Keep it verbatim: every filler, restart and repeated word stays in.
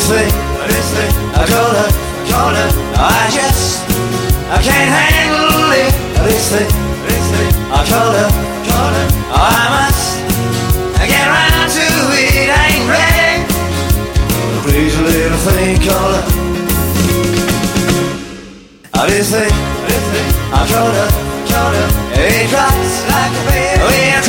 thing, this thing, I told her, told her, I just, I can't handle it. This thing, this thing, I told her, told her, I must get round to it. I ain't ready. Crazy little thing called her. This thing, this thing, I told her, told her, it drops like a baby.